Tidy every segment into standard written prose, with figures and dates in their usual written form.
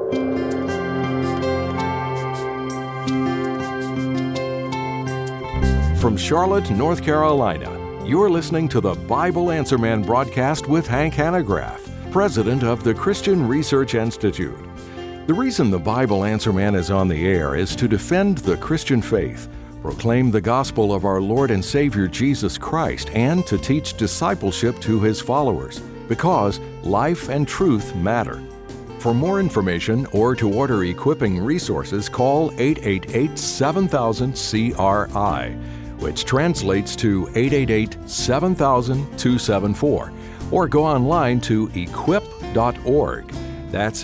From Charlotte, North Carolina, you're listening to the Bible Answer Man broadcast with Hank Hanegraaff, president of the Christian Research Institute. The reason the Bible Answer Man is on the air is to defend the Christian faith, proclaim the gospel of our Lord and Savior Jesus Christ, and to teach discipleship to His followers, because life and truth matter. For more information or to order equipping resources, call 888-7000-CRI, which translates to 888-7000-274, or go online to equip.org. That's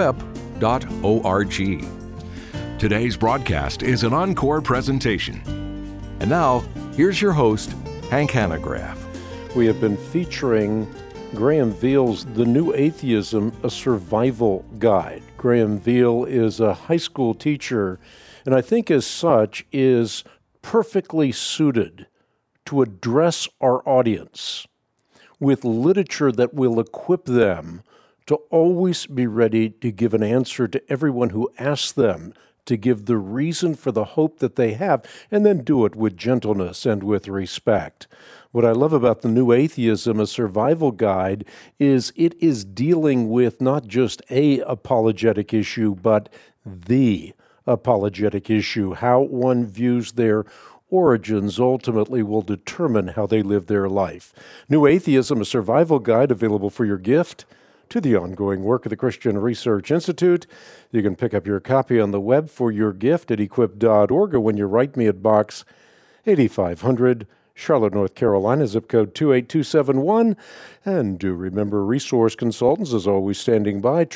equip.org. Today's broadcast is an encore presentation. And now, here's your host, Hank Hanegraaff. We have been featuring Graham Veal's The New Atheism, a Survival Guide. Graham Veal is a high school teacher, and I think as such is perfectly suited to address our audience with literature that will equip them to always be ready to give an answer to everyone who asks them to give the reason for the hope that they have, and then do it with gentleness and with respect. What I love about The New Atheism, a Survival Guide, is it is dealing with not just a apologetic issue, but the apologetic issue. How one views their origins ultimately will determine how they live their life. New Atheism, a Survival Guide, available for your gift to the ongoing work of the Christian Research Institute. You can pick up your copy on the web for your gift at equip.org, or when you write me at Box 8500, Charlotte, North Carolina, zip code 28271. And do remember, resource consultants is always standing by,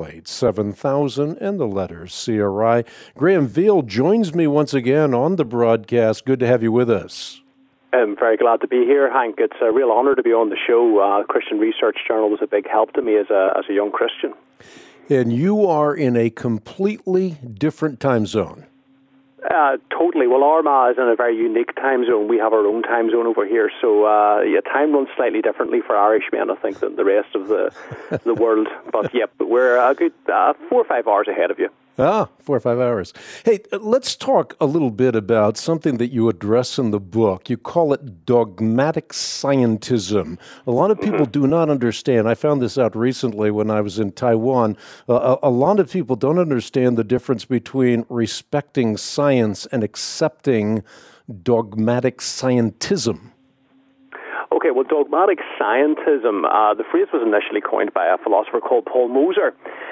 888-7000 and the letters CRI. Graham Veal joins me once again on the broadcast. Good to have you with us. I'm very glad to be here, Hank. It's a real honor to be on the show. Christian Research Journal was a big help to me as a young Christian. And you are in a completely different time zone. Totally. Well, Armagh is in a very unique time zone. We have our own time zone over here, so time runs slightly differently for Irishmen, I think, than the rest of the world. But we're a good 4 or 5 hours ahead of you. 4 or 5 hours. Hey, let's talk a little bit about something that you address in the book. You call it dogmatic scientism. A lot of people do not understand. I found this out recently when I was in Taiwan. A lot of people don't understand the difference between respecting science and accepting dogmatic scientism. Okay, well, dogmatic scientism, the phrase was initially coined by a philosopher called Paul Moser.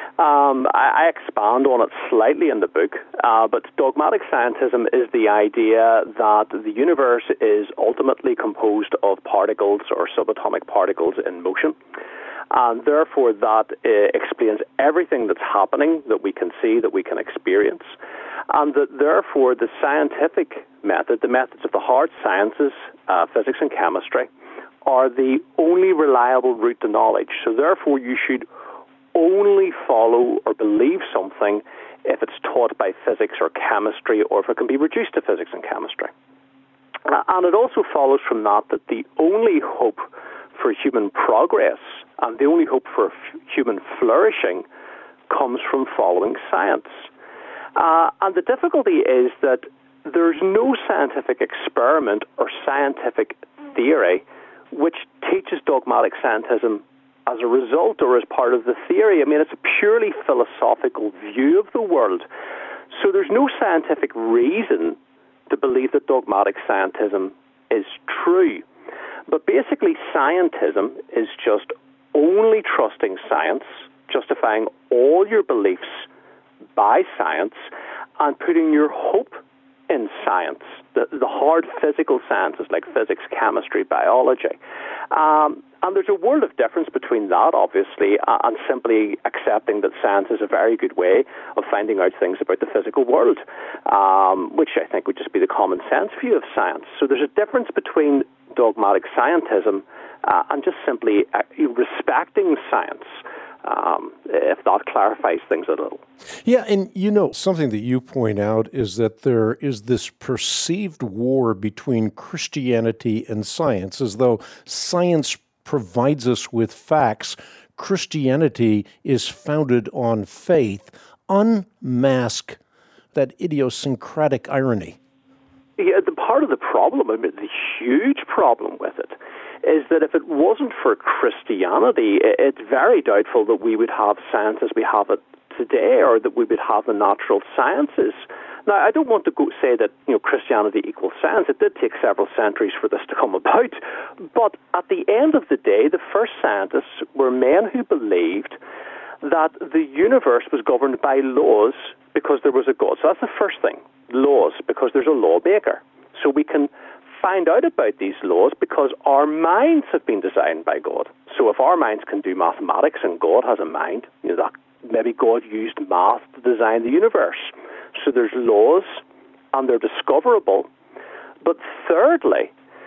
I expand on it slightly in the book, but dogmatic scientism is the idea that the universe is ultimately composed of particles or subatomic particles in motion, and therefore that explains everything that's happening that we can see, that we can experience, and that therefore the scientific method, the methods of the hard sciences, physics and chemistry, are the only reliable route to knowledge. So therefore you should only follow or believe something if it's taught by physics or chemistry, or if it can be reduced to physics and chemistry. And it also follows from that the only hope for human progress and the only hope for human flourishing comes from following science. And the difficulty is that there's no scientific experiment or scientific theory which teaches dogmatic scientism as a result or as part of the theory. I mean, it's a purely philosophical view of the world. So there's no scientific reason to believe that dogmatic scientism is true. But basically, scientism is just only trusting science, justifying all your beliefs by science, and putting your hope in science, the hard physical sciences like physics, chemistry, biology. And there's a world of difference between that, obviously, and simply accepting that science is a very good way of finding out things about the physical world, which I think would just be the common sense view of science. So there's a difference between dogmatic scientism and just simply respecting science. If that clarifies things a little. Yeah, and something that you point out is that there is this perceived war between Christianity and science, as though science provides us with facts. Christianity is founded on faith. unmask that idiosyncratic irony? Yeah, the part of the problem, I mean, the huge problem with it, is that if it wasn't for Christianity, it's very doubtful that we would have science as we have it today, or that we would have the natural sciences. Now, I don't want to say that Christianity equals science. It did take several centuries for this to come about. But at the end of the day, the first scientists were men who believed that the universe was governed by laws because there was a God. So that's the first thing, laws, because there's a lawmaker. So we can find out about these laws because our minds have been designed by God. So if our minds can do mathematics and God has a mind, that maybe God used math to design the universe. So there's laws, and they're discoverable. But thirdly,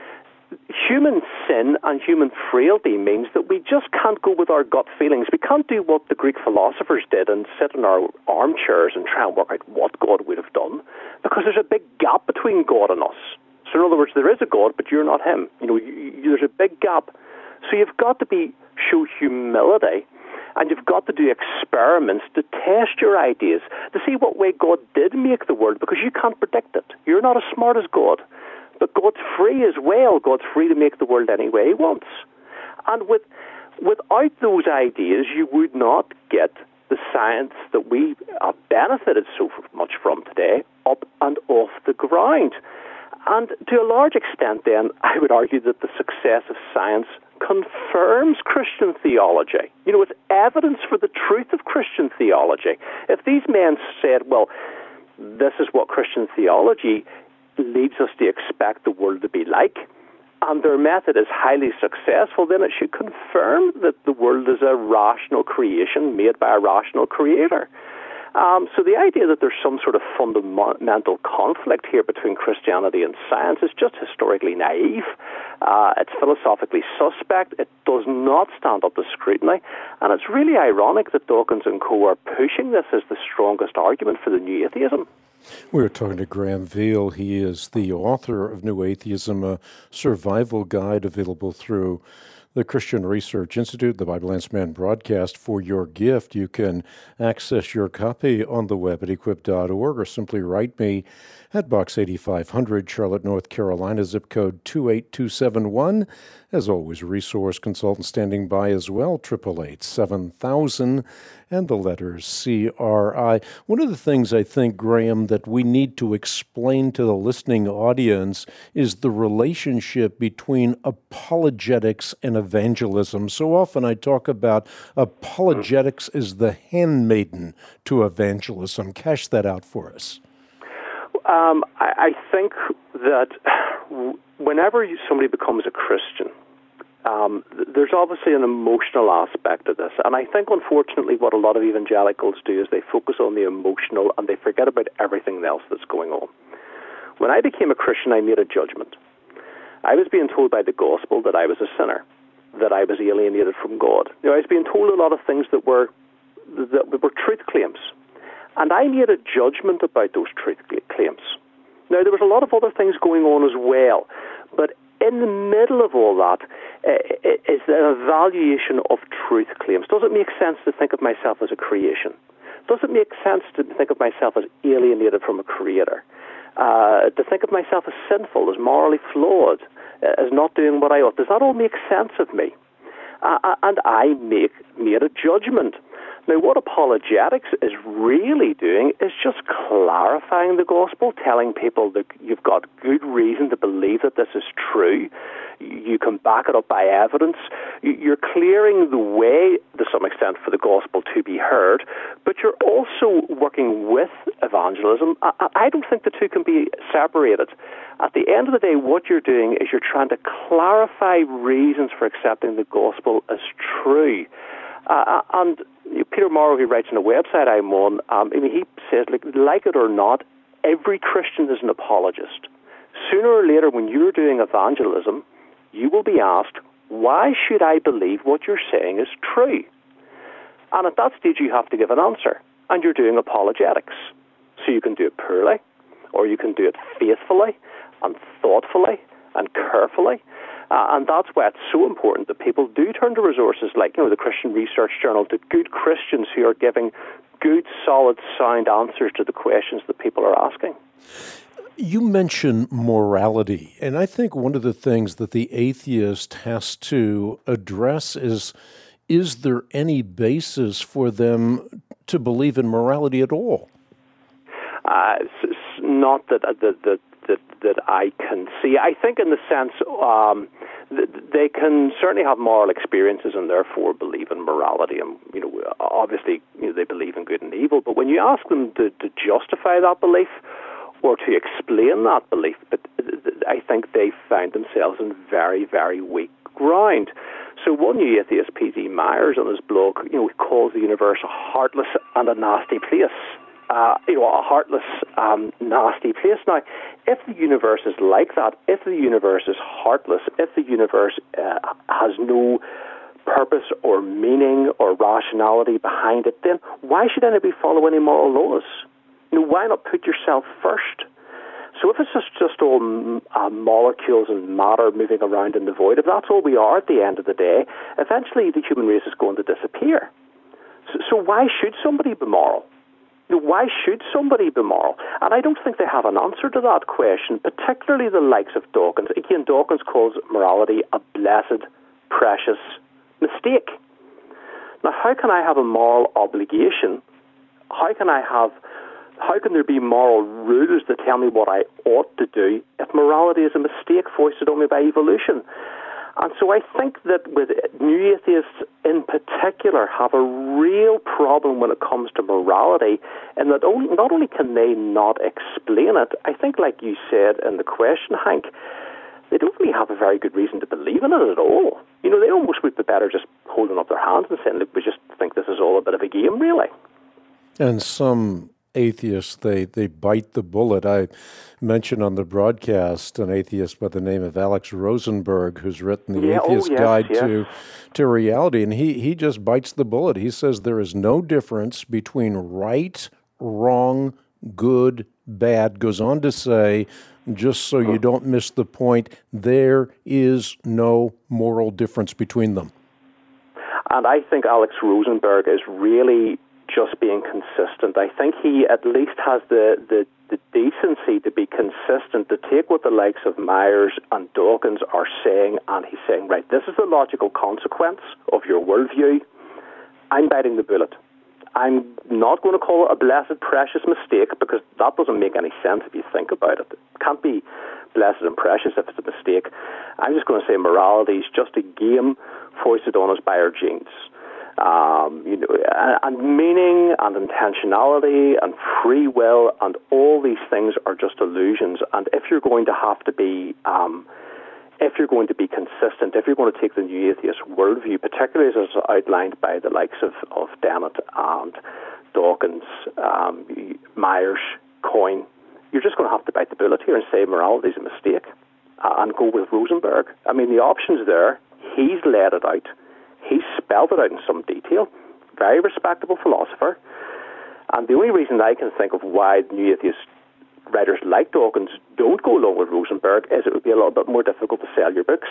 human sin and human frailty means that we just can't go with our gut feelings. We can't do what the Greek philosophers did and sit in our armchairs and try and work out what God would have done, because there's a big gap between God and us. So in other words, there is a God, but you're not him. There's a big gap. So you've got to show humility, and you've got to do experiments to test your ideas, to see what way God did make the world, because you can't predict it. You're not as smart as God. But God's free as well. God's free to make the world any way he wants. And without those ideas, you would not get the science that we have benefited so much from today up and off the ground. And to a large extent, then, I would argue that the success of science confirms Christian theology. It's evidence for the truth of Christian theology. If these men said, well, this is what Christian theology leads us to expect the world to be like, and their method is highly successful, then it should confirm that the world is a rational creation made by a rational creator. So the idea that there's some sort of fundamental conflict here between Christianity and science is just historically naive. It's philosophically suspect. It does not stand up to scrutiny. And it's really ironic that Dawkins and co. are pushing this as the strongest argument for the new atheism. We're talking to Graham Veal. He is the author of New Atheism, a survival guide available through the Christian Research Institute, the Bible Answer Man broadcast. For your gift, you can access your copy on the web at equip.org, or simply write me at Box 8500, Charlotte, North Carolina, zip code 28271. As always, resource consultant standing by as well, 888-7000, and the letters CRI. One of the things I think, Graham, that we need to explain to the listening audience is the relationship between apologetics and evangelism. So often I talk about apologetics as the handmaiden to evangelism. Cash that out for us. I think that whenever somebody becomes a Christian, there's obviously an emotional aspect of this. And I think, unfortunately, what a lot of evangelicals do is they focus on the emotional and they forget about everything else that's going on. When I became a Christian, I made a judgment. I was being told by the gospel that I was a sinner, that I was alienated from God. I was being told a lot of things that were truth claims. And I made a judgment about those truth claims. Now, there was a lot of other things going on as well, but in the middle of all that is an evaluation of truth claims. Does it make sense to think of myself as a creation? Does it make sense to think of myself as alienated from a creator? To think of myself as sinful, as morally flawed, as not doing what I ought? Does that all make sense of me? And I made a judgment. Now, what apologetics is really doing is just clarifying the gospel, telling people that you've got good reason to believe that this is true. You can back it up by evidence. You're clearing the way, to some extent, for the gospel to be heard, but you're also working with evangelism. I don't think the two can be separated. At the end of the day, what you're doing is you're trying to clarify reasons for accepting the gospel as true. And Peter Morrow, who writes on a website I'm on, he says, like it or not, every Christian is an apologist. Sooner or later, when you're doing evangelism, you will be asked, why should I believe what you're saying is true? And at that stage, you have to give an answer. And you're doing apologetics. So you can do it poorly, or you can do it faithfully and thoughtfully and carefully. And that's why it's so important that people do turn to resources like, the Christian Research Journal, to good Christians who are giving good, solid, sound answers to the questions that people are asking. You mentioned morality, and I think one of the things that the atheist has to address is there any basis for them to believe in morality at all? Not that I can see. I think in the sense they can certainly have moral experiences and therefore believe in morality. And obviously, they believe in good and evil. But when you ask them to justify that belief or to explain that belief, but I think they find themselves in very, very weak ground. So one new atheist, P.T. Myers, on his blog, calls the universe a heartless and a nasty place. A heartless, nasty place. Now, if the universe is like that, if the universe is heartless, if the universe has no purpose or meaning or rationality behind it, then why should anybody follow any moral laws? Why not put yourself first? So if it's just all molecules and matter moving around in the void, if that's all we are at the end of the day, eventually the human race is going to disappear. So why should somebody be moral? Why should somebody be moral? And I don't think they have an answer to that question, particularly the likes of Dawkins. Again, Dawkins calls morality a blessed, precious mistake. Now, how can I have a moral obligation? How can there be moral rules that tell me what I ought to do if morality is a mistake foisted on me by evolution? And so I think that with new atheists in particular have a real problem when it comes to morality, and that not only can they not explain it, I think like you said in the question, Hank, they don't really have a very good reason to believe in it at all. They almost would be better just holding up their hands and saying, look, we just think this is all a bit of a game, really. And some atheists, they bite the bullet. I mentioned on the broadcast an atheist by the name of Alex Rosenberg, who's written the Atheist Guide to Reality, and he just bites the bullet. He says there is no difference between right, wrong, good, bad. Goes on to say, just so you don't miss the point, there is no moral difference between them. And I think Alex Rosenberg is really just being consistent. I think he at least has the decency to be consistent, to take what the likes of Myers and Dawkins are saying, and he's saying, right, this is the logical consequence of your worldview. I'm biting the bullet. I'm not going to call it a blessed, precious mistake, because that doesn't make any sense if you think about it. It can't be blessed and precious if it's a mistake. I'm just going to say morality is just a game foisted on us by our genes. And meaning and intentionality and free will and all these things are just illusions. And if you're going to have to be, if you're going to be consistent, if you're going to take the new atheist worldview, particularly as outlined by the likes of Dennett and Dawkins, Myers, Coyne, you're just going to have to bite the bullet here and say morality is a mistake and go with Rosenberg. I mean, the option's there. He's laid it out. He spelled it out in some detail. Very respectable philosopher. And the only reason I can think of why new atheist writers like Dawkins don't go along with Rosenberg is it would be a little bit more difficult to sell your books.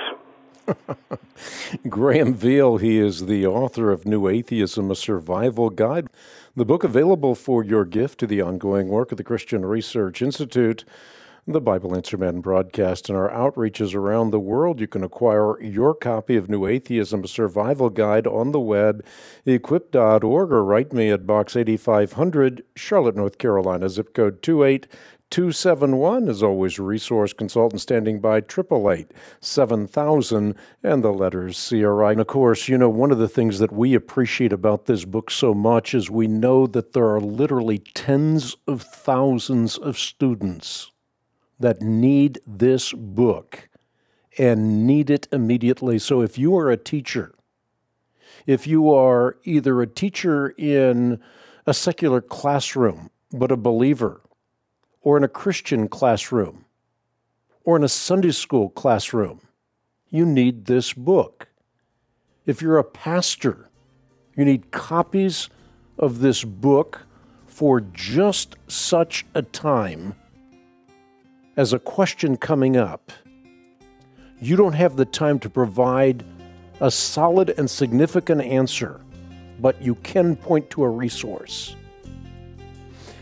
Graham Veal, he is the author of New Atheism, A Survival Guide, the book available for your gift to the ongoing work of the Christian Research Institute, the Bible Answer Man broadcast, and our outreaches around the world. You can acquire your copy of New Atheism, A Survival Guide on the web, equip.org, or write me at Box 8500, Charlotte, North Carolina, zip code 28271. As always, resource consultant standing by, 888-7000, and the letters CRI. And of course, one of the things that we appreciate about this book so much is we know that there are literally tens of thousands of students that need this book and need it immediately. So if you are a teacher, if you are either a teacher in a secular classroom but a believer, or in a Christian classroom, or in a Sunday school classroom, you need this book. If you're a pastor, you need copies of this book for just such a time as a question coming up. You don't have the time to provide a solid and significant answer, but you can point to a resource.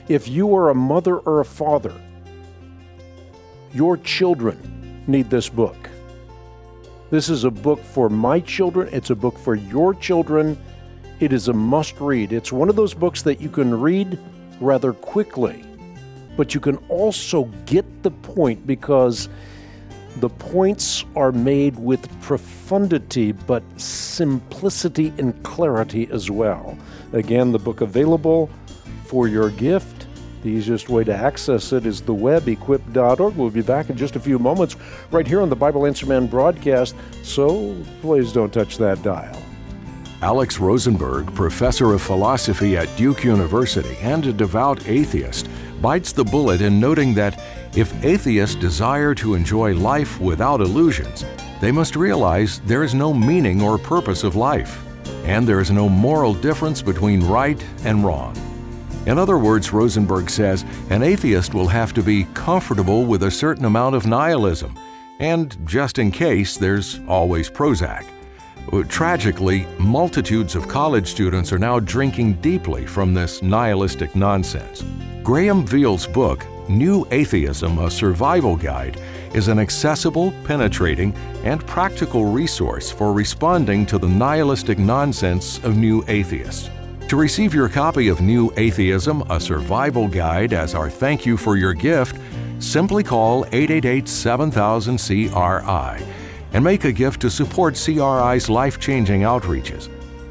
If you are a mother or a father, your children need this book. This is a book for my children. It's a book for your children. It is a must-read. It's one of those books that you can read rather quickly, but you can also get the point because the points are made with profundity, but simplicity and clarity as well. Again, the book available for your gift. The easiest way to access it is the web, equip.org. We'll be back in just a few moments right here on the Bible Answer Man broadcast, so please don't touch that dial. Alex Rosenberg, professor of philosophy at Duke University and a devout atheist, bites the bullet in noting that if atheists desire to enjoy life without illusions, they must realize there is no meaning or purpose of life, and there is no moral difference between right and wrong. In other words, Rosenberg says, an atheist will have to be comfortable with a certain amount of nihilism, and just in case, there's always Prozac. Tragically, multitudes of college students are now drinking deeply from this nihilistic nonsense. Graham Veal's book, New Atheism, A Survival Guide, is an accessible, penetrating, and practical resource for responding to the nihilistic nonsense of new atheists. To receive your copy of New Atheism, A Survival Guide as our thank you for your gift, simply call 888-7000-CRI and make a gift to support CRI's life-changing outreaches.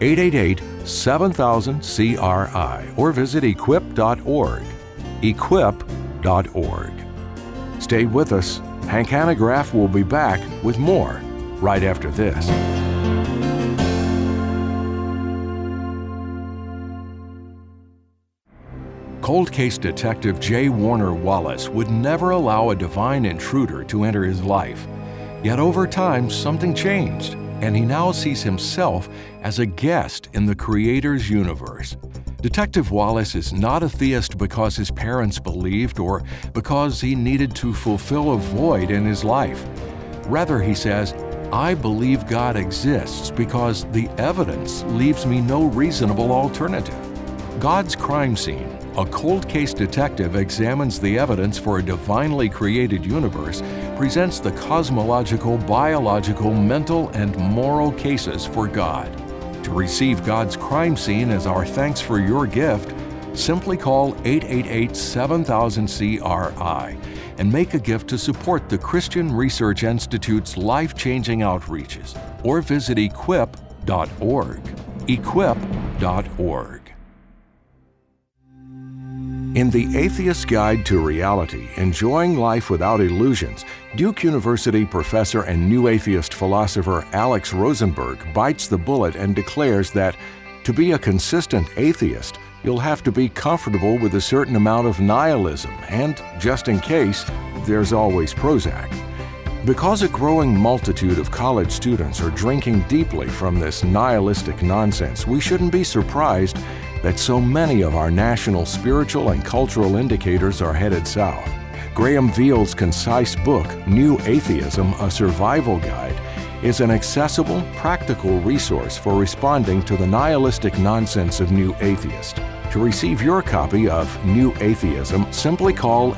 888-7000-CRI or visit equip.org. Equip.org. Stay with us. Hank Hanegraaff will be back with more right after this. Cold case detective J. Warner Wallace would never allow a divine intruder to enter his life. Yet over time, something changed, and he now sees himself as a guest in the Creator's universe. Detective Wallace is not a theist because his parents believed or because he needed to fulfill a void in his life. Rather, he says, I believe God exists because the evidence leaves me no reasonable alternative. God's Crime Scene, a cold case detective examines the evidence for a divinely created universe, presents the cosmological, biological, mental, and moral cases for God. To receive God's Crime Scene as our thanks for your gift, simply call 888-7000-CRI and make a gift to support the Christian Research Institute's life-changing outreaches, or visit equip.org. Equip.org. In The Atheist's Guide to Reality, Enjoying Life Without Illusions, Duke University professor and new atheist philosopher Alex Rosenberg bites the bullet and declares that to be a consistent atheist, you'll have to be comfortable with a certain amount of nihilism, and just in case, there's always Prozac. Because a growing multitude of college students are drinking deeply from this nihilistic nonsense, we shouldn't be surprised that so many of our national spiritual and cultural indicators are headed south. Graham Veal's concise book, New Atheism, A Survival Guide, is an accessible, practical resource for responding to the nihilistic nonsense of new atheists. To receive your copy of New Atheism, simply call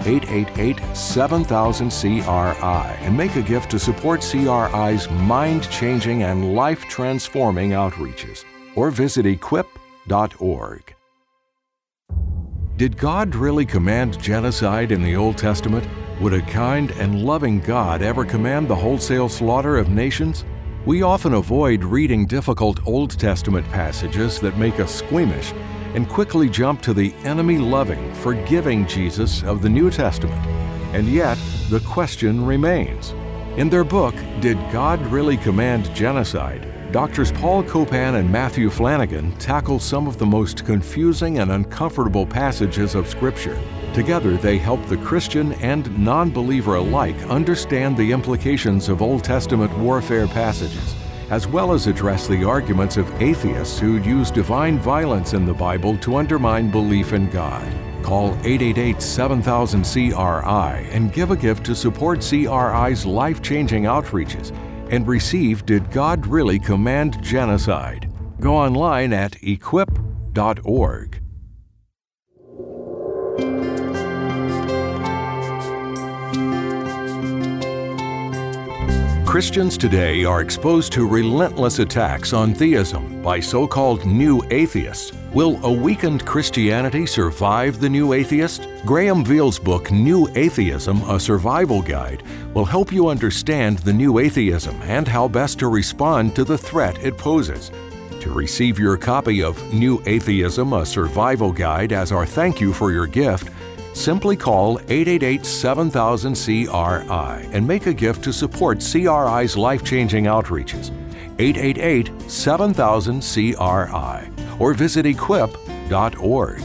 888-7000-CRI and make a gift to support CRI's mind-changing and life-transforming outreaches, or visit equip.org. Did God really command genocide in the Old Testament? Would a kind and loving God ever command the wholesale slaughter of nations? We often avoid reading difficult Old Testament passages that make us squeamish and quickly jump to the enemy-loving, forgiving Jesus of the New Testament. And yet, the question remains. In their book, Did God Really Command Genocide?, Doctors Paul Copan and Matthew Flanagan tackle some of the most confusing and uncomfortable passages of Scripture. Together, they help the Christian and non-believer alike understand the implications of Old Testament warfare passages, as well as address the arguments of atheists who use divine violence in the Bible to undermine belief in God. Call 888-7000-CRI and give a gift to support CRI's life-changing outreaches and receive Did God Really Command Genocide? Go online at equip.org. Christians today are exposed to relentless attacks on theism by so-called new atheists. Will a weakened Christianity survive the new atheist? Graham Veal's book, New Atheism, A Survival Guide, will help you understand the new atheism and how best to respond to the threat it poses. To receive your copy of New Atheism, A Survival Guide as our thank you for your gift, simply call 888-7000-CRI and make a gift to support CRI's life-changing outreaches. 888-7000-CRI or visit equip.org.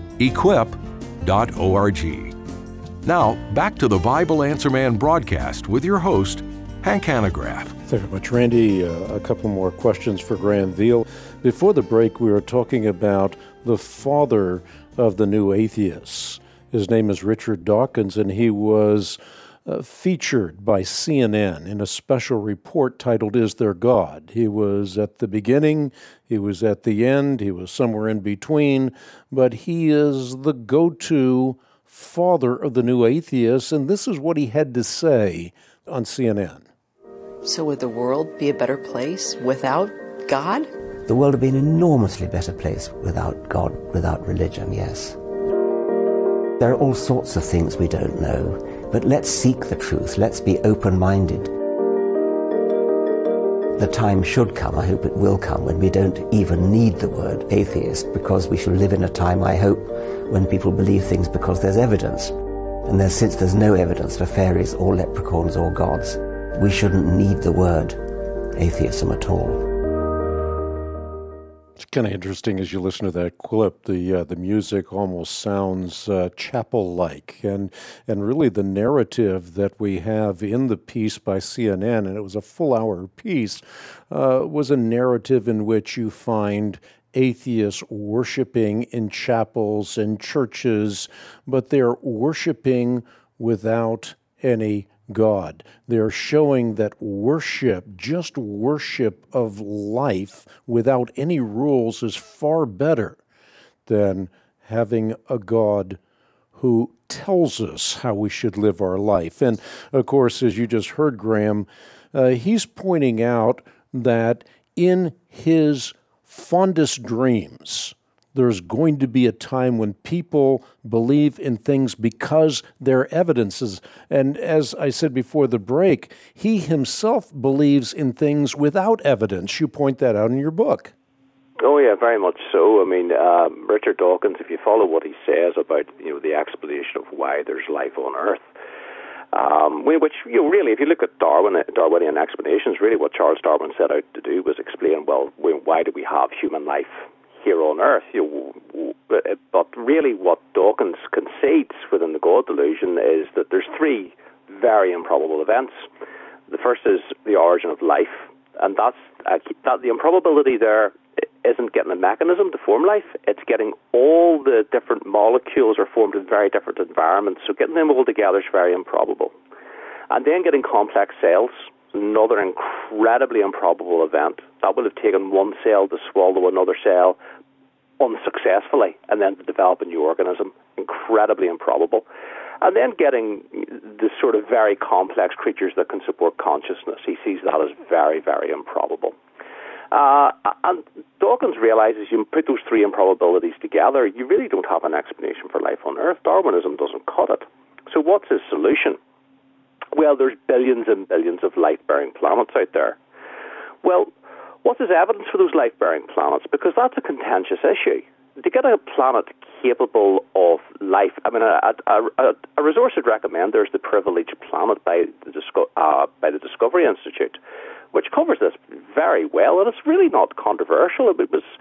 equip.org. Now, back to the Bible Answer Man broadcast with your host, Hank Hanegraaff. Thank you very much, Randy. A couple more questions for Graham Veal. Before the break, we were talking about the father of the new atheists. His name is Richard Dawkins, and he was featured by CNN in a special report titled, Is There God? He was at the beginning, he was at the end, he was somewhere in between, but he is the go-to father of the new atheists, and this is what he had to say on CNN. So would the world be a better place without God? The world would be an enormously better place without God, without religion, yes. There are all sorts of things we don't know, but let's seek the truth. Let's be open-minded. The time should come, I hope it will come, when we don't even need the word atheist, because we shall live in a time, I hope, when people believe things because there's evidence. And since there's no evidence for fairies or leprechauns or gods, we shouldn't need the word atheism at all. It's kind of interesting as you listen to that clip. The music almost sounds chapel-like, and really the narrative that we have in the piece by CNN, and it was a full-hour piece, was a narrative in which you find atheists worshiping in chapels and churches, but they're worshiping without any God. They're showing that worship, just worship of life without any rules, is far better than having a God who tells us how we should live our life. And of course, as you just heard, Graham, he's pointing out that in his fondest dreams, there's going to be a time when people believe in things because they're evidences. And as I said before the break, he himself believes in things without evidence. You point that out in your book. Oh, yeah, very much so. I mean, Richard Dawkins, if you follow what he says about, the explanation of why there's life on Earth, which, really, if you look at Darwinian explanations, really what Charles Darwin set out to do was explain, well, why do we have human life here on Earth? But really what Dawkins concedes within the God delusion is that there's three very improbable events. The first is the origin of life, and that the improbability there isn't getting a mechanism to form life, it's getting all the different molecules are formed in very different environments, so getting them all together is very improbable. And then getting complex cells, another incredibly improbable event. That would have taken one cell to swallow another cell unsuccessfully and then to develop a new organism. Incredibly improbable. And then getting the sort of very complex creatures that can support consciousness. He sees that as very, very improbable. And Dawkins realizes you put those three improbabilities together, you really don't have an explanation for life on Earth. Darwinism doesn't cut it. So what's his solution? Well, there's billions and billions of life-bearing planets out there. Well, what is evidence for those life-bearing planets? Because that's a contentious issue. To get a planet capable of life, I mean, a resource I'd recommend, there's the Privileged Planet by the Discovery Institute, which covers this very well, and it's really not controversial. It was,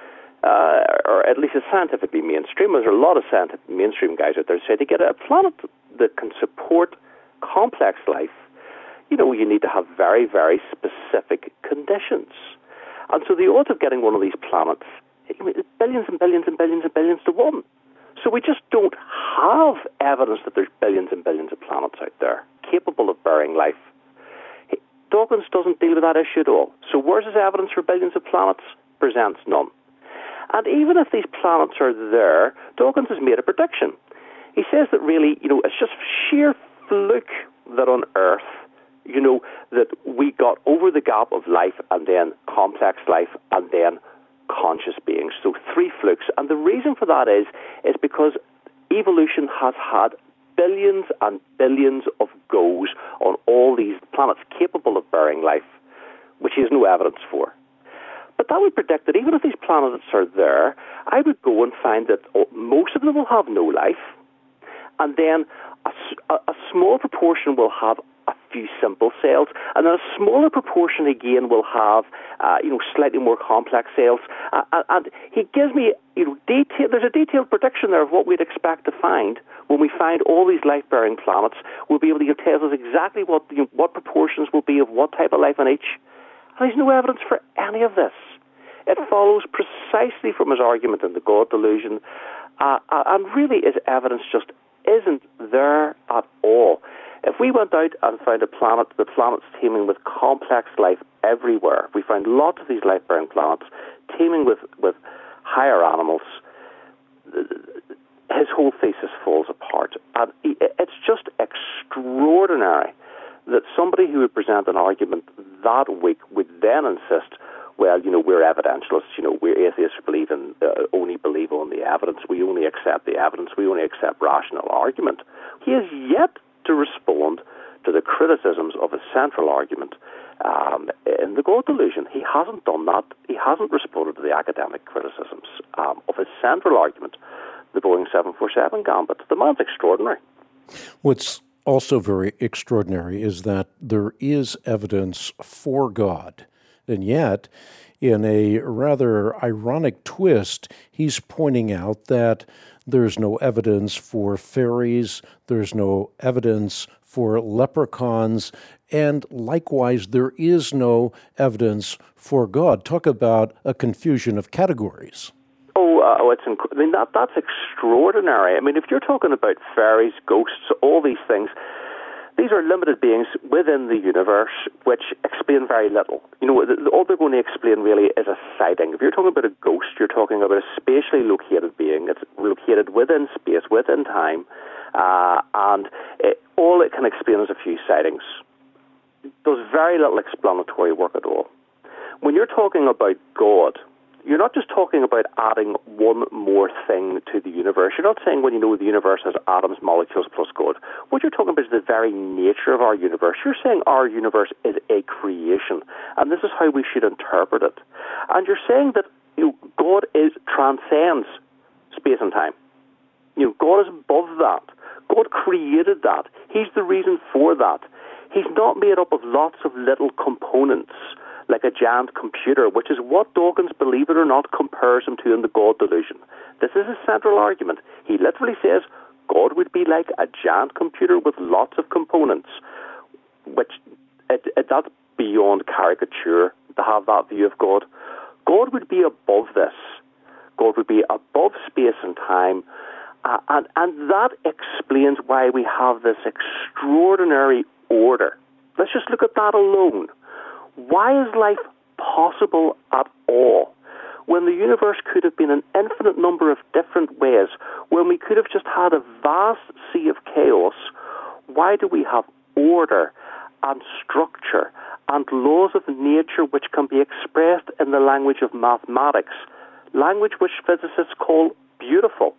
or at least it's scientifically mainstream. There's a lot of scientific mainstream guys out there who say to get a planet that can support complex life, you need to have very, very specific conditions. And so the odds of getting one of these planets, billions and billions and billions and billions to one. So we just don't have evidence that there's billions and billions of planets out there capable of bearing life. Dawkins doesn't deal with that issue at all. So where's his evidence for billions of planets? Presents none. And even if these planets are there, Dawkins has made a prediction. He says that really, it's just sheer fluke that on Earth that we got over the gap of life and then complex life and then conscious beings. So 3 flukes. And the reason for that is because evolution has had billions and billions of goes on all these planets capable of bearing life, which is no evidence for. But that would predict that even if these planets are there, I would go and find that most of them will have no life, and then a small proportion will have a few simple cells, and then a smaller proportion again will have, slightly more complex cells. And he gives me, detail. There's a detailed prediction there of what we'd expect to find when we find all these life-bearing planets. We'll be able to tell us exactly what proportions will be of what type of life on each. And there's no evidence for any of this. It follows precisely from his argument in the God delusion, and really his evidence just isn't there at all. If we went out and found the planets teeming with complex life everywhere, we found lots of these life-bearing planets teeming with higher animals, his whole thesis falls apart. And it's just extraordinary that somebody who would present an argument that weak would then insist, well, we're evidentialists, we're atheists who only believe on the evidence, we only accept the evidence, we only accept rational argument. He has yet to respond to the criticisms of a central argument in the God delusion. He hasn't done that. He hasn't responded to the academic criticisms of his central argument, the Boeing 747 gambit. The man's extraordinary. What's also very extraordinary is that there is evidence for God, and yet, in a rather ironic twist, he's pointing out that there's no evidence for fairies, there's no evidence for leprechauns, and likewise, there is no evidence for God. Talk about a confusion of categories. That's extraordinary. I mean, if you're talking about fairies, ghosts, all these things, these are limited beings within the universe which explain very little. All they're going to explain really is a sighting. If you're talking about a ghost, you're talking about a spatially located being. It's located within space, within time, and all it can explain is a few sightings. It does very little explanatory work at all. When you're talking about God, you're not just talking about adding one more thing to the universe. You're not saying, the universe has atoms, molecules, plus God. What you're talking about is the very nature of our universe. You're saying our universe is a creation, and this is how we should interpret it. And you're saying that God transcends space and time. God is above that. God created that. He's the reason for that. He's not made up of lots of little components like a giant computer, which is what Dawkins, believe it or not, compares him to in the God delusion. This is his central argument. He literally says God would be like a giant computer with lots of components, which that's beyond caricature to have that view of God. God would be above this. God would be above space and time, and that explains why we have this extraordinary order. Let's just look at that alone. Why is life possible at all? When the universe could have been an infinite number of different ways, when we could have just had a vast sea of chaos, why do we have order and structure and laws of nature which can be expressed in the language of mathematics, language which physicists call beautiful?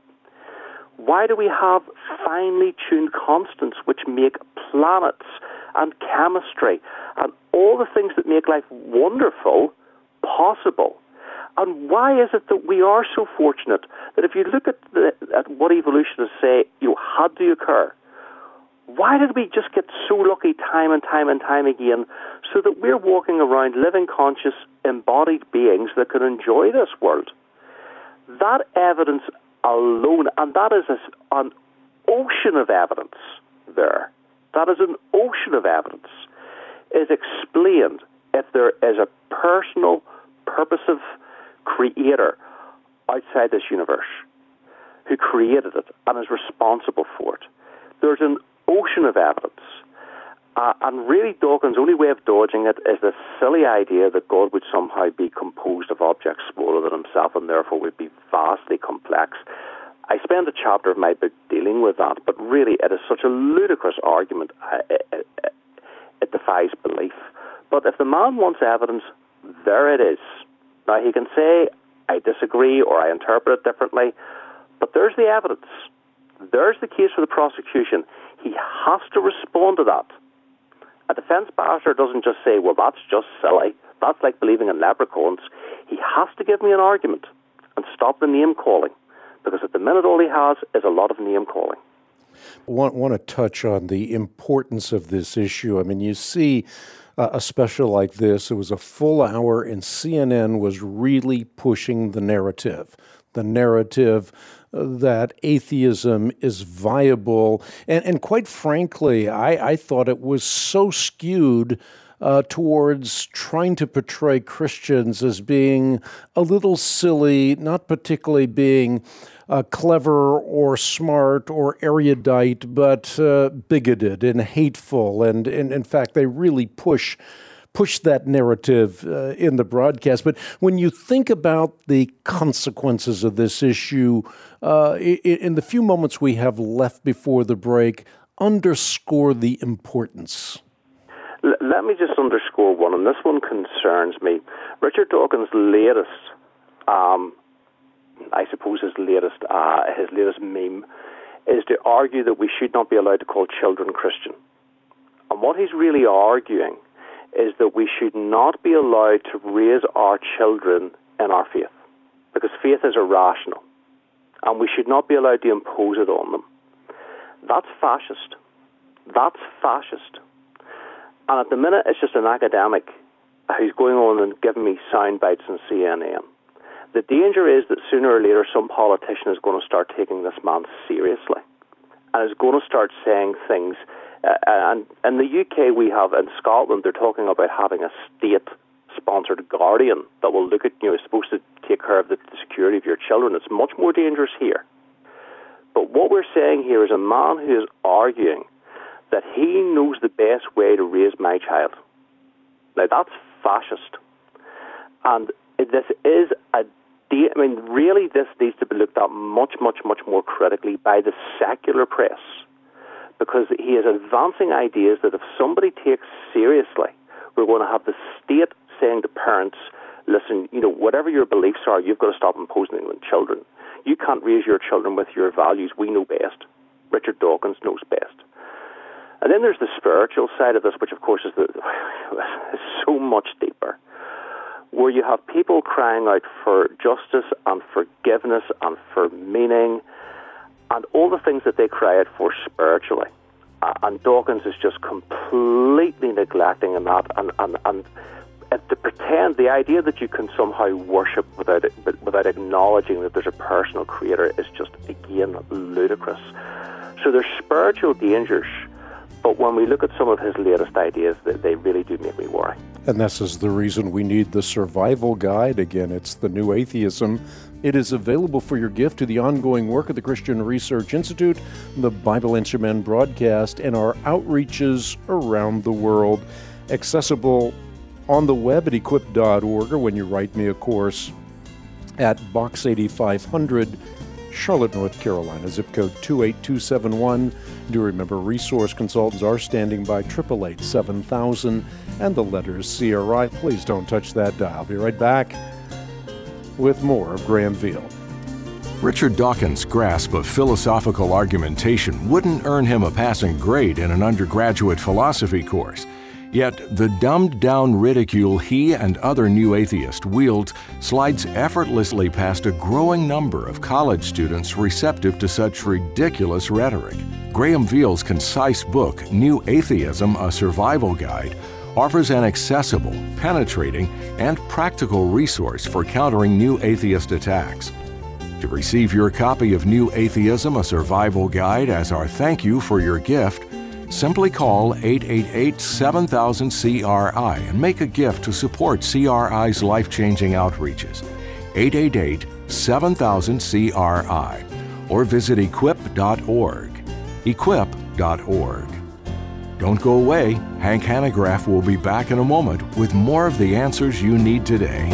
Why do we have finely tuned constants which make planets and chemistry and all the things that make life wonderful possible? And why is it that we are so fortunate that if you look at what evolutionists say had to occur, why did we just get so lucky time and time and time again so that we're walking around living conscious embodied beings that can enjoy this world? That evidence alone, and that is an ocean of evidence there, that is an ocean of evidence, is explained if there is a personal, purposive creator outside this universe who created it and is responsible for it. There's an ocean of evidence. And really Dawkins' only way of dodging it is this silly idea that God would somehow be composed of objects smaller than himself and therefore would be vastly complex. I spend a chapter of my book dealing with that, but really it is such a ludicrous argument. it defies belief. But if the man wants evidence, there it is. Now, he can say, I disagree or I interpret it differently, but there's the evidence. There's the case for the prosecution. He has to respond to that. A defense barrister doesn't just say, well, that's just silly. That's like believing in leprechauns. He has to give me an argument and stop the name-calling, because at the minute all he has is a lot of name-calling. I want to touch on the importance of this issue. I mean, you see a special like this, it was a full hour, and CNN was really pushing the narrative that atheism is viable. And quite frankly, I thought it was so skewed towards trying to portray Christians as being a little silly, not particularly being clever or smart or erudite, but bigoted and hateful. And in fact, they really push that narrative in the broadcast. But when you think about the consequences of this issue, in the few moments we have left before the break, underscore the importance. Let me just underscore one, and this one concerns me. Richard Dawkins' latest, I suppose his latest meme, is to argue that we should not be allowed to call children Christian. And what he's really arguing is that we should not be allowed to raise our children in our faith, because faith is irrational, and we should not be allowed to impose it on them. That's fascist. That's fascist. And at the minute, it's just an academic who's going on and giving me sound bites on CNN. The danger is that sooner or later some politician is going to start taking this man seriously and is going to start saying things. And in the UK, we have, in Scotland, they're talking about having a state-sponsored guardian that will look at, is supposed to take care of the security of your children. It's much more dangerous here. But what we're saying here is a man who is arguing that he knows the best way to raise my child. Now, that's fascist. And this is really this needs to be looked at much, much, much more critically by the secular press, because he is advancing ideas that if somebody takes seriously, we're going to have the state saying to parents, listen, whatever your beliefs are, you've got to stop imposing them on children. You can't raise your children with your values. We know best. Richard Dawkins knows best. And then there's the spiritual side of this, which of course is so much deeper, where you have people crying out for justice and forgiveness and for meaning and all the things that they cry out for spiritually. And Dawkins is just completely neglecting that. And to pretend, the idea that you can somehow worship without acknowledging that there's a personal creator is just, again, ludicrous. So there's spiritual dangers. But when we look at some of his latest ideas, they really do make me worry. And this is the reason we need the Survival Guide. Again, it's The New Atheism. It is available for your gift to the ongoing work of the Christian Research Institute, the Bible Answer Man broadcast, and our outreaches around the world. Accessible on the web at equip.org, or when you write me, of course, at Box 8500, Charlotte, North Carolina, zip code 28271. Do remember, resource consultants are standing by, 888-7000, and the letters CRI. Please don't touch that dial. I'll be right back with more of Graham Veal. Richard Dawkins' grasp of philosophical argumentation wouldn't earn him a passing grade in an undergraduate philosophy course. Yet the dumbed-down ridicule he and other new atheists wield slides effortlessly past a growing number of college students receptive to such ridiculous rhetoric. Graham Veal's concise book, New Atheism, A Survival Guide, offers an accessible, penetrating, and practical resource for countering new atheist attacks. To receive your copy of New Atheism, A Survival Guide as our thank you for your gift, simply call 888-7000-CRI and make a gift to support CRI's life-changing outreaches. 888-7000-CRI, or visit equip.org. Equip.org. Don't go away. Hank Hanegraaff will be back in a moment with more of the answers you need today.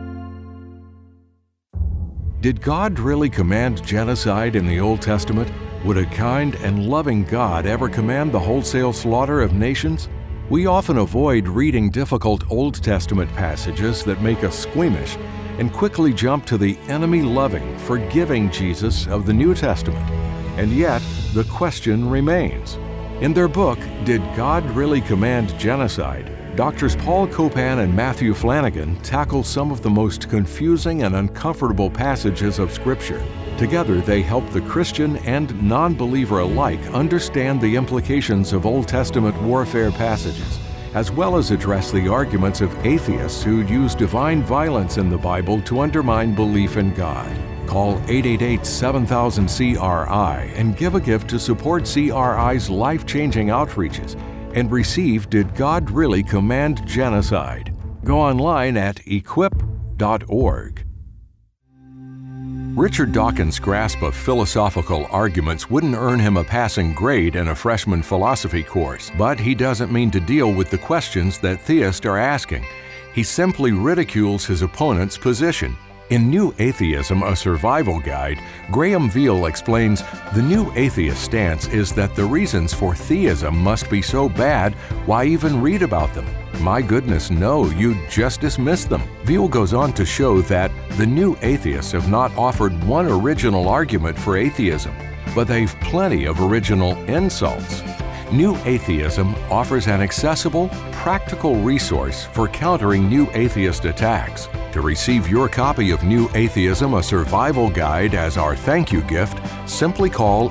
Did God really command genocide in the Old Testament? Would a kind and loving God ever command the wholesale slaughter of nations? We often avoid reading difficult Old Testament passages that make us squeamish and quickly jump to the enemy-loving, forgiving Jesus of the New Testament. And yet, the question remains. In their book, Did God Really Command Genocide?, Doctors Paul Copan and Matthew Flanagan tackle some of the most confusing and uncomfortable passages of Scripture. Together, they help the Christian and non-believer alike understand the implications of Old Testament warfare passages, as well as address the arguments of atheists who use divine violence in the Bible to undermine belief in God. Call 888-7000-CRI and give a gift to support CRI's life-changing outreaches and receive Did God Really Command Genocide? Go online at equip.org. Richard Dawkins' grasp of philosophical arguments wouldn't earn him a passing grade in a freshman philosophy course, but he doesn't mean to deal with the questions that theists are asking. He simply ridicules his opponent's position. In New Atheism, a Survival Guide, Graham Veal explains the New Atheist stance is that the reasons for theism must be so bad, why even read about them? My goodness, no, you just dismiss them. Veal goes on to show that the New Atheists have not offered one original argument for atheism, but they've plenty of original insults. New Atheism offers an accessible, practical resource for countering New Atheist attacks. To receive your copy of New Atheism, a Survival Guide as our thank you gift, simply call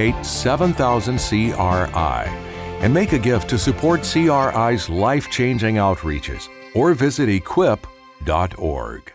888-7000-CRI and make a gift to support CRI's life-changing outreaches, or visit equip.org.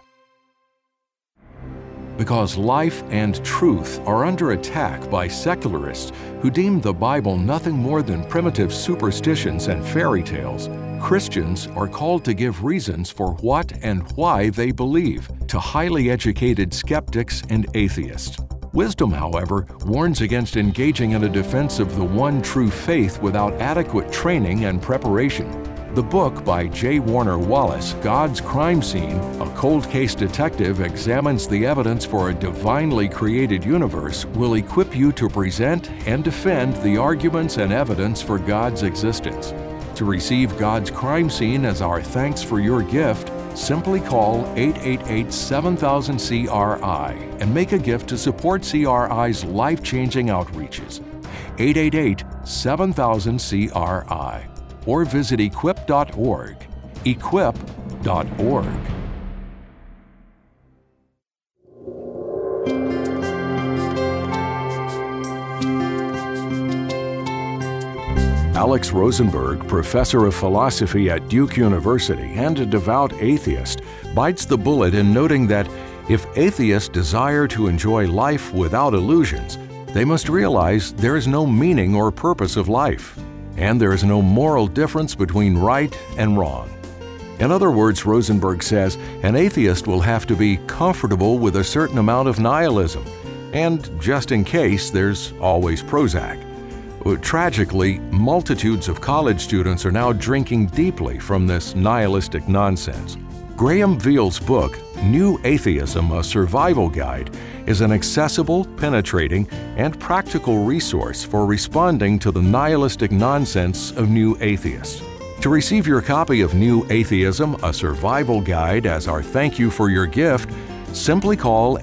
Because life and truth are under attack by secularists who deem the Bible nothing more than primitive superstitions and fairy tales, Christians are called to give reasons for what and why they believe to highly educated skeptics and atheists. Wisdom, however, warns against engaging in a defense of the one true faith without adequate training and preparation. The book by J. Warner Wallace, God's Crime Scene, a cold case detective examines the evidence for a divinely created universe, will equip you to present and defend the arguments and evidence for God's existence. To receive God's Crime Scene as our thanks for your gift, simply call 888-7000-CRI and make a gift to support CRI's life-changing outreaches. 888-7000-CRI. Or visit equip.org. Equip.org. Alex Rosenberg, professor of philosophy at Duke University and a devout atheist, bites the bullet in noting that if atheists desire to enjoy life without illusions, they must realize there is no meaning or purpose of life, and there is no moral difference between right and wrong. In other words, Rosenberg says, an atheist will have to be comfortable with a certain amount of nihilism, and just in case, there's always Prozac. Tragically, multitudes of college students are now drinking deeply from this nihilistic nonsense. Graham Veal's book, New Atheism, a Survival Guide, is an accessible, penetrating, and practical resource for responding to the nihilistic nonsense of New Atheists. To receive your copy of New Atheism, a Survival Guide as our thank you for your gift, simply call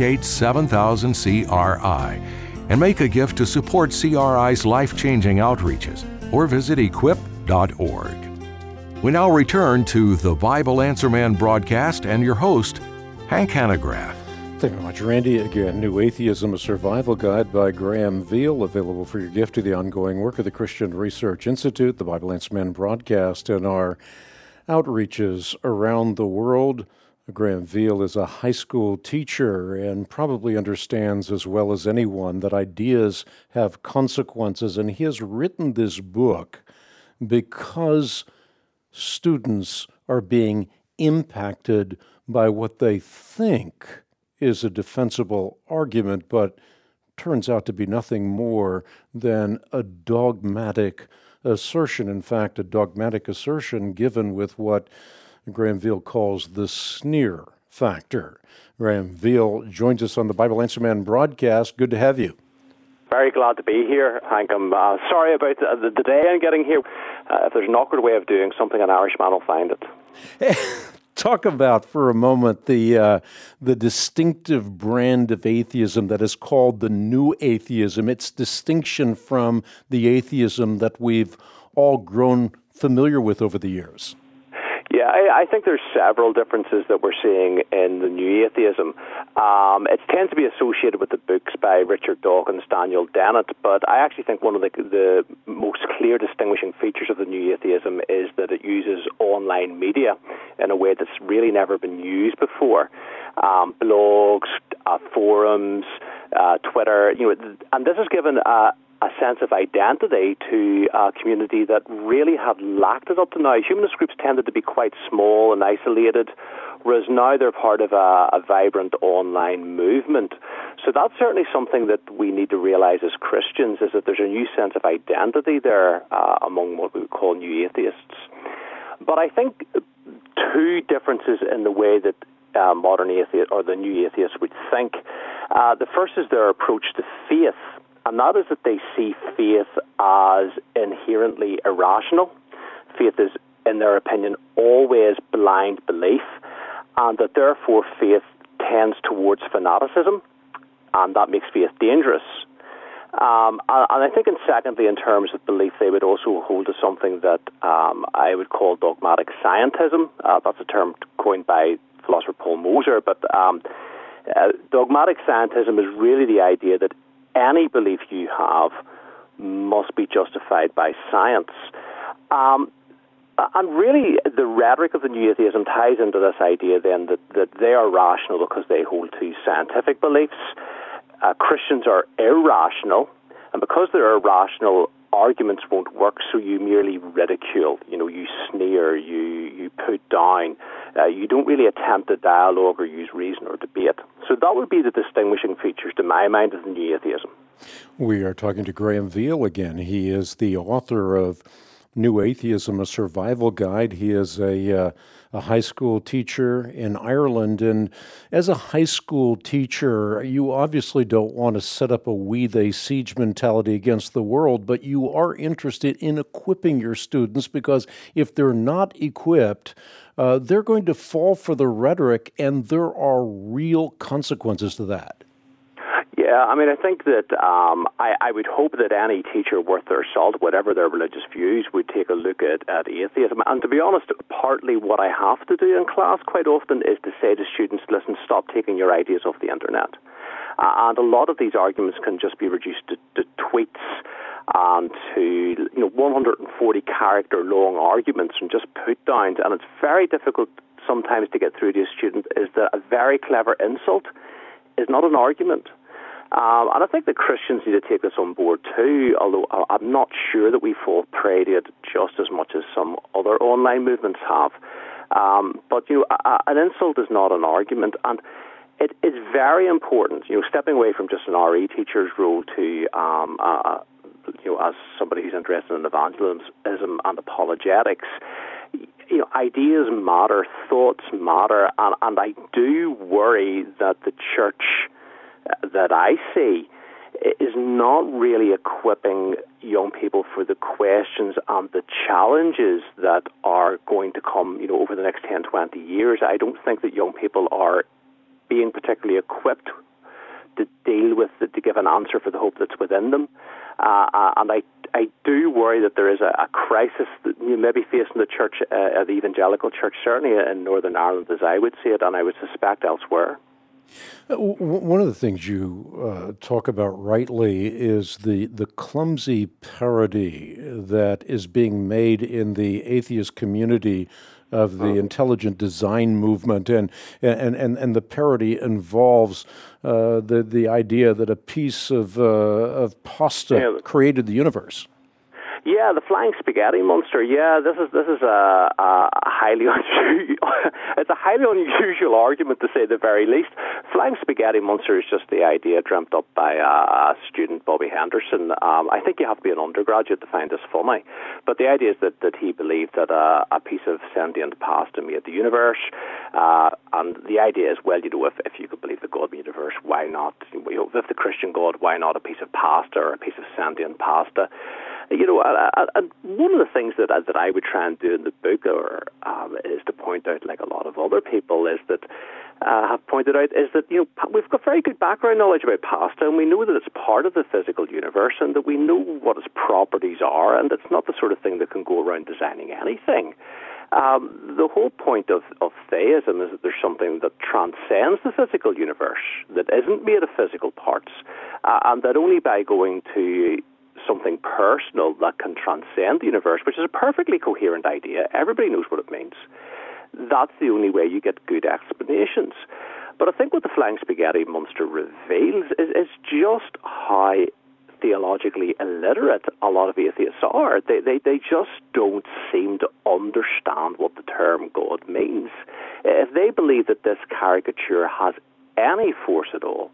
888-7000-CRI and make a gift to support CRI's life-changing outreaches, or visit equip.org. We now return to the Bible Answer Man broadcast and your host, Hank Hanegraaff. Thank you very much, Randy. Again, New Atheism, a Survival Guide by Graham Veal, available for your gift to the ongoing work of the Christian Research Institute, the Bible Answer Man broadcast, and our outreaches around the world. Graham Veal is a high school teacher and probably understands as well as anyone that ideas have consequences, and he has written this book because students are being impacted by what they think is a defensible argument, but turns out to be nothing more than a dogmatic assertion. In fact, a dogmatic assertion given with what Graham Veal calls the sneer factor. Graham Veal joins us on the Bible Answer Man broadcast. Good to have you. Very glad to be here, Hank. I'm sorry about the day I'm getting here. If there's an awkward way of doing something, an Irishman will find it. Talk about for a moment the distinctive brand of atheism that is called the New Atheism, its distinction from the atheism that we've all grown familiar with over the years. Yeah, I think there's several differences that we're seeing in the New Atheism. It tends to be associated with the books by Richard Dawkins, Daniel Dennett, but I actually think one of the most clear distinguishing features of the New Atheism is that it uses online media in a way that's really never been used before. Blogs, forums, Twitter, and this has given a sense of identity to a community that really had lacked it up to now. Humanist groups tended to be quite small and isolated, whereas now they're part of a vibrant online movement. So that's certainly something that we need to realize as Christians, is that there's a new sense of identity there among what we would call new atheists. But I think two differences in the way that modern atheists or the new atheists would think. The first is their approach to faith. And that is that they see faith as inherently irrational. Faith is, in their opinion, always blind belief, and that therefore faith tends towards fanaticism, and that makes faith dangerous. And I think, secondly, in terms of belief, they would also hold to something that I would call dogmatic scientism. That's a term coined by philosopher Paul Moser, but dogmatic scientism is really the idea that any belief you have must be justified by science. And really, the rhetoric of the New Atheism ties into this idea then that they are rational because they hold to scientific beliefs. Christians are irrational, and because they're irrational, arguments won't work, so you merely ridicule, you sneer, you put down. You don't really attempt a dialogue or use reason or debate. So that would be the distinguishing features, to my mind, of the New Atheism. We are talking to Graham Veal again. He is the author of New Atheism, A Survival Guide. He is a high school teacher in Ireland. And as a high school teacher, you obviously don't want to set up a we, they, siege mentality against the world, but you are interested in equipping your students, because if they're not equipped, they're going to fall for the rhetoric, and there are real consequences to that. Yeah, I think that I would hope that any teacher worth their salt, whatever their religious views, would take a look at atheism. And to be honest, partly what I have to do in class quite often is to say to students, listen, stop taking your ideas off the internet. And a lot of these arguments can just be reduced to tweets and to 140-character long arguments and just put downs. And it's very difficult sometimes to get through to a student is that a very clever insult is not an argument. And I think that Christians need to take this on board too, although I'm not sure that we fall prey to it just as much as some other online movements have. But an insult is not an argument, and it is very important, stepping away from just an RE teacher's role to, as somebody who's interested in evangelism and apologetics. Ideas matter, thoughts matter, and I do worry that the church that I see is not really equipping young people for the questions and the challenges that are going to come, over the next 10, 20 years. I don't think that young people are being particularly equipped to deal with, to give an answer for the hope that's within them. And I do worry that there is a crisis that maybe facing the church, the evangelical church, certainly in Northern Ireland, as I would see it, and I would suspect elsewhere. One of the things you talk about rightly is the clumsy parody that is being made in the atheist community of the intelligent design movement, and the parody involves the idea that a piece of pasta created the universe. Yeah, the flying spaghetti monster. Yeah, this is a highly unusual. It's a highly unusual argument, to say the very least. Flying spaghetti monster is just the idea dreamt up by a student, Bobby Henderson. I think you have to be an undergraduate to find this funny, but the idea is that he believed that a piece of sentient pasta made the universe, and the idea is, well, if you could believe that God made the universe, why not? If the Christian God, why not a piece of pasta or a piece of sentient pasta? And one of the things that I would try and do in the book, is to point out, like a lot of other people, is that have pointed out, is that we've got very good background knowledge about pasta, and we know that it's part of the physical universe, and that we know what its properties are, and it's not the sort of thing that can go around designing anything. The whole point of theism is that there's something that transcends the physical universe, that isn't made of physical parts, and that only by going to something personal that can transcend the universe, which is a perfectly coherent idea, everybody knows what it means, that's the only way you get good explanations. But I think what the Flying Spaghetti Monster reveals is just how theologically illiterate a lot of atheists are. They just don't seem to understand what the term God means. If they believe that this caricature has any force at all,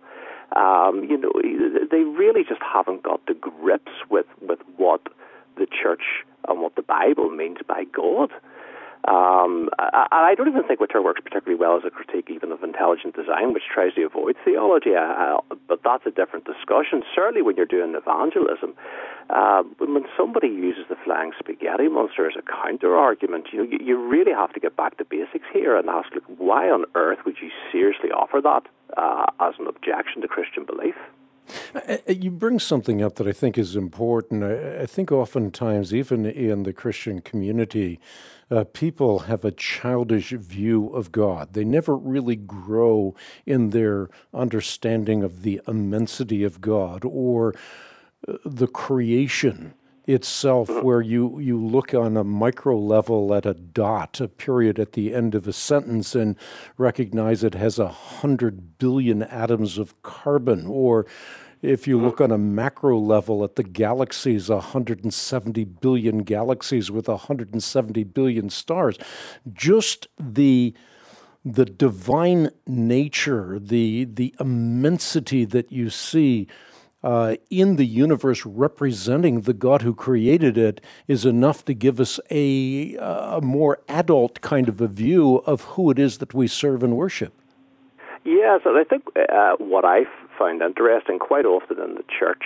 they really just haven't got to grips with what the church and what the Bible means by God. I don't even think Whittier works particularly well as a critique even of intelligent design, which tries to avoid theology, but that's a different discussion. Certainly when you're doing evangelism, when somebody uses the Flying Spaghetti Monster as a counter-argument, you really have to get back to basics here and ask, look, why on earth would you seriously offer that as an objection to Christian belief? You bring something up that I think is important. I think oftentimes, even in the Christian community, people have a childish view of God. They never really grow in their understanding of the immensity of God or the creation itself, where you look on a micro level at a dot, a period at the end of a sentence, and recognize it has 100 billion atoms of carbon, or if you look on a macro level at the galaxies, 170 billion galaxies with 170 billion stars. Just the divine nature, the immensity that you see in the universe representing the God who created it is enough to give us a more adult kind of a view of who it is that we serve and worship. Yes, and I think what I found interesting quite often in the church,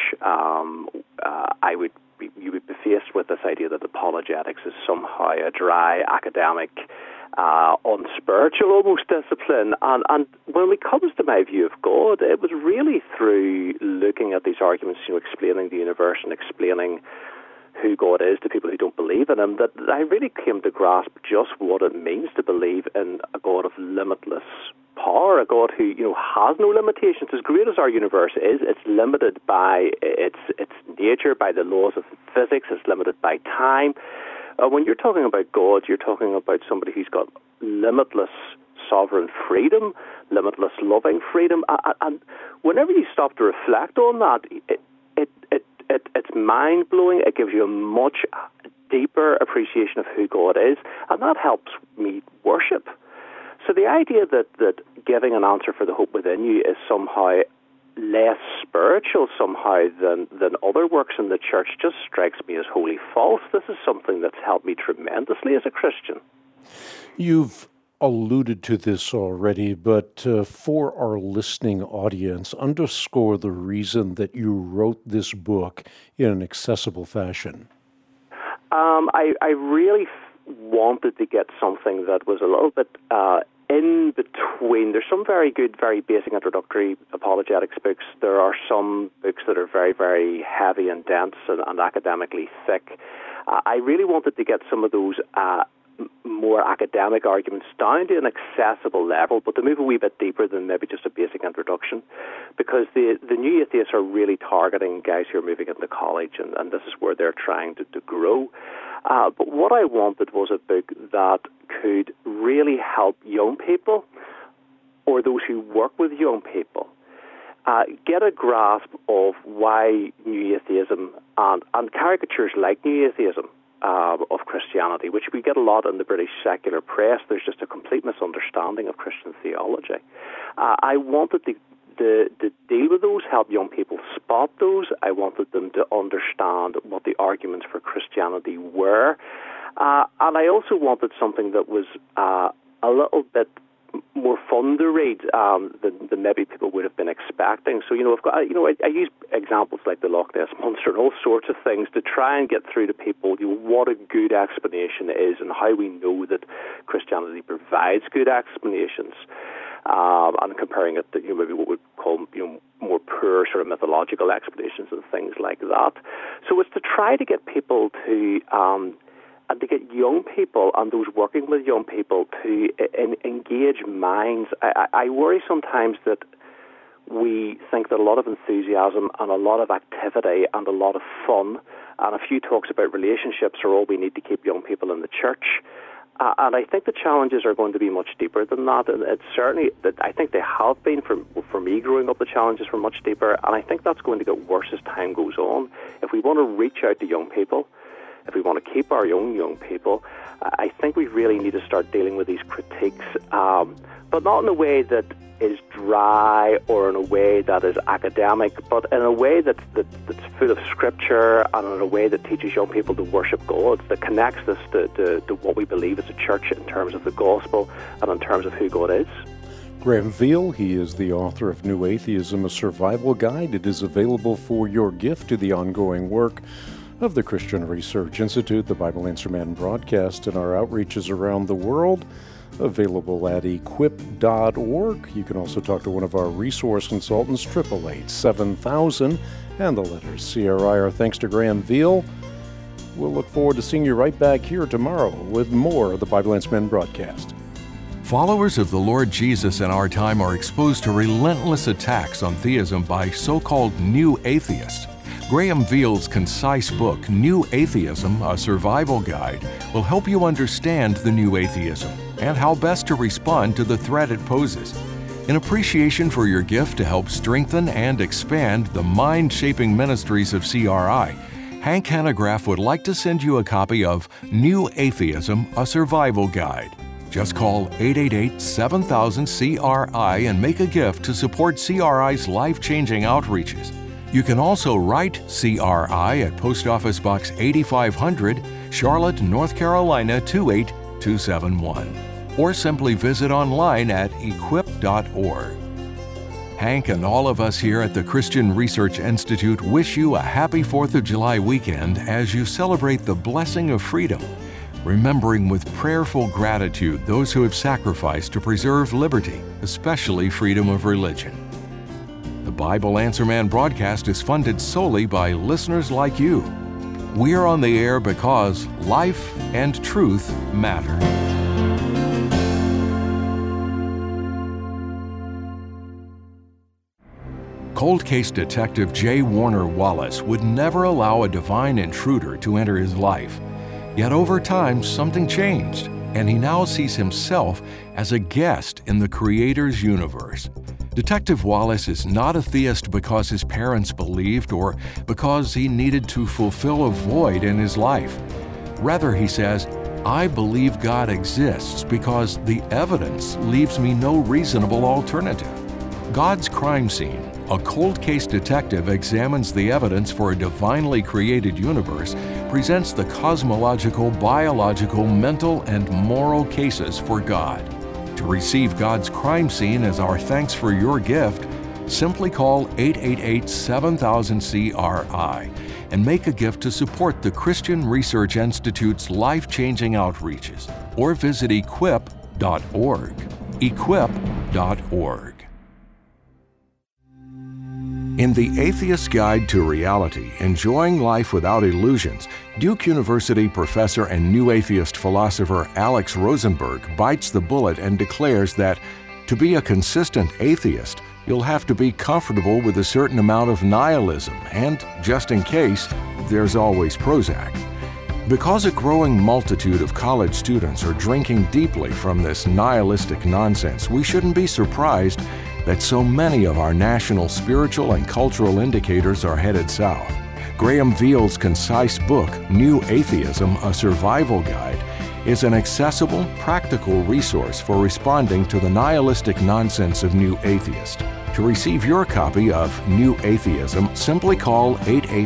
you would be faced with this idea that apologetics is somehow a dry, academic, unspiritual almost discipline. And when it comes to my view of God, it was really through looking at these arguments, explaining the universe and explaining who God is to people who don't believe in Him, that I really came to grasp just what it means to believe in a God of limitless power, a God who has no limitations. As great as our universe is, it's limited by its nature, by the laws of physics. It's limited by time. When you're talking about God, you're talking about somebody who's got limitless sovereign freedom, limitless loving freedom. And whenever you stop to reflect on that, it's mind-blowing. It gives you a much deeper appreciation of who God is, and that helps me worship. So the idea that giving an answer for the hope within you is somehow less spiritual somehow than other works in the church just strikes me as wholly false. This is something that's helped me tremendously as a Christian. You've alluded to this already, but for our listening audience, underscore the reason that you wrote this book in an accessible fashion. I really wanted to get something that was a little bit in between. There's some very good, very basic introductory apologetics books. There are some books that are very, very heavy and dense and academically thick. I really wanted to get some of those more academic arguments down to an accessible level, but to move a wee bit deeper than maybe just a basic introduction, because the new atheists are really targeting guys who are moving into college, and this is where they're trying to grow. But what I wanted was a book that could really help young people, or those who work with young people, get a grasp of why new atheism and caricatures like new atheism of Christianity, which we get a lot in the British secular press. There's just a complete misunderstanding of Christian theology. I wanted to deal with those, help young people spot those. I wanted them to understand what the arguments for Christianity were. And I also wanted something that was a little bit more fun to read than maybe people would have been expecting. So, I've got, I use examples like the Loch Ness Monster and all sorts of things to try and get through to people what a good explanation is and how we know that Christianity provides good explanations. And comparing it to maybe what we call more poor sort of mythological explanations and things like that. So it's to try to get people to and to get young people and those working with young people to engage minds. I worry sometimes that we think that a lot of enthusiasm and a lot of activity and a lot of fun and a few talks about relationships are all we need to keep young people in the church. And I think the challenges are going to be much deeper than that. And it's certainly, I think they have been, for me growing up, the challenges were much deeper. And I think that's going to get worse as time goes on. If we want to reach out to young people, if we want to keep our young people, I think we really need to start dealing with these critiques, but not in a way that is dry or in a way that is academic, but in a way that's full of scripture and in a way that teaches young people to worship God, that connects us to what we believe as a church in terms of the gospel and in terms of who God is. Graham Veal, he is the author of New Atheism, a Survival Guide. It is available for your gift to the ongoing work of the Christian Research Institute, the Bible Answer Man broadcast, and our outreaches around the world, available at equip.org. You can also talk to one of our resource consultants, 888-7000, and the letters CRI. Our thanks to Graham Veal. We'll look forward to seeing you right back here tomorrow with more of the Bible Answer Man broadcast. Followers of the Lord Jesus in our time are exposed to relentless attacks on theism by so-called new atheists. Graham Veal's concise book, New Atheism, a Survival Guide, will help you understand the new atheism and how best to respond to the threat it poses. In appreciation for your gift to help strengthen and expand the mind-shaping ministries of CRI, Hank Hanegraaff would like to send you a copy of New Atheism, a Survival Guide. Just call 888-7000-CRI and make a gift to support CRI's life-changing outreaches. You can also write CRI at Post Office Box 8500, Charlotte, North Carolina 28271, or simply visit online at equip.org. Hank and all of us here at the Christian Research Institute wish you a happy 4th of July weekend as you celebrate the blessing of freedom, remembering with prayerful gratitude those who have sacrificed to preserve liberty, especially freedom of religion. The Bible Answer Man broadcast is funded solely by listeners like you. We are on the air because life and truth matter. Cold case detective J. Warner Wallace would never allow a divine intruder to enter his life. Yet over time, something changed, and he now sees himself as a guest in the Creator's universe. Detective Wallace is not a theist because his parents believed or because he needed to fulfill a void in his life. Rather, he says, I believe God exists because the evidence leaves me no reasonable alternative. God's Crime Scene, a cold case detective examines the evidence for a divinely created universe, presents the cosmological, biological, mental, and moral cases for God. To receive God's Crime Scene as our thanks for your gift, simply call 888-7000-CRI and make a gift to support the Christian Research Institute's life-changing outreaches, or visit equip.org. equip.org. In The Atheist's Guide to Reality, Enjoying Life Without Illusions, Duke University professor and new atheist philosopher Alex Rosenberg bites the bullet and declares that to be a consistent atheist, you'll have to be comfortable with a certain amount of nihilism and, just in case, there's always Prozac. Because a growing multitude of college students are drinking deeply from this nihilistic nonsense, we shouldn't be surprised that so many of our national spiritual and cultural indicators are headed south. Graham Veal's concise book, New Atheism, a Survival Guide, is an accessible, practical resource for responding to the nihilistic nonsense of new atheists. To receive your copy of New Atheism, simply call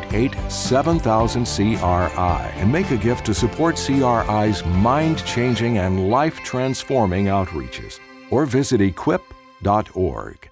888-7000-CRI and make a gift to support CRI's mind-changing and life-transforming outreaches. or visit equip.org.